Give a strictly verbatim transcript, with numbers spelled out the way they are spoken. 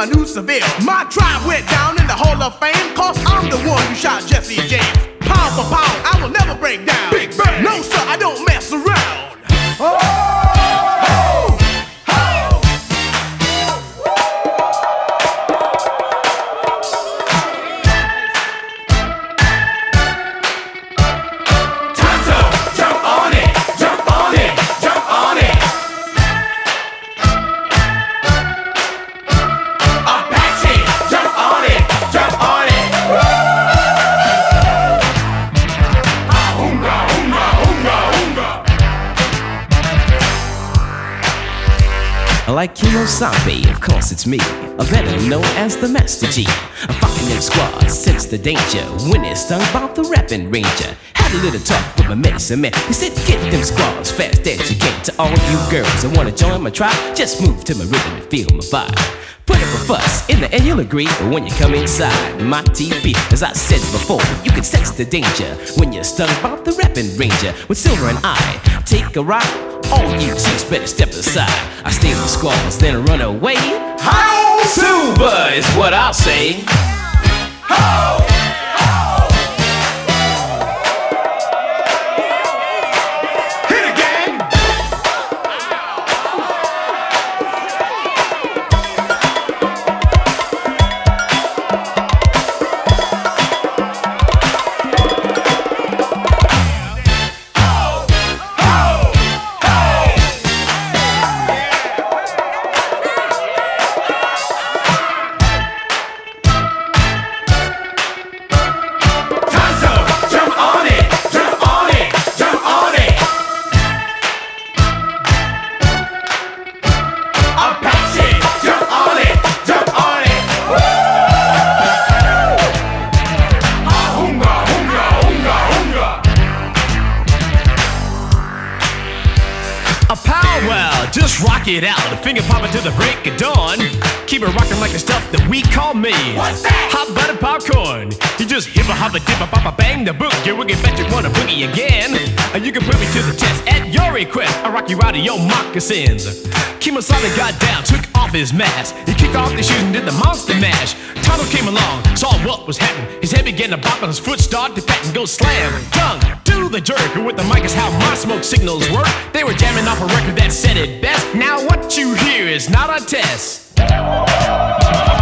my new Seville. My tribe went down in the Hall of Fame, cause I'm the one who shot Jesse James. Pound for pound, I will never break down. Big Bang. No sir, I don't mess around. Oh! Like Kimosabe, of course it's me, or better known as the Master G. I'm fucking them squads, sense the danger when it's stung by the rapping ranger. Had a little talk with my medicine man. He said, get them squads fast as you can. To all you girls that wanna join my tribe, just move to my rhythm and feel my vibe. Put up a fuss in the end, you'll agree. But when you come inside my T V, as I said before, you can sense the danger when you're stung by the rapping ranger. With Silver and I take a ride, all you chicks better step aside. I stay with the squads, then run away. How Silver is what I'll say. How? Just rock it out, a finger popping till the break of dawn. Keep it rocking like the stuff that we call me. What's that? Hot butter popcorn. You just hippa hoppa dippa papa bang the book. You will get bet you wanna boogie again. And you can put me to the test at your request. I rock you out of your moccasins. Kimosabe got down, took off his mask. He kicked off his shoes and did the monster mash. Tonto came along, saw what was happening. His head began to bop and his foot started to pat and go slam. Tongue to the jerk. With the mic is how my smoke signals work. They were jamming off a record that said it best. Now what you hear is not a test.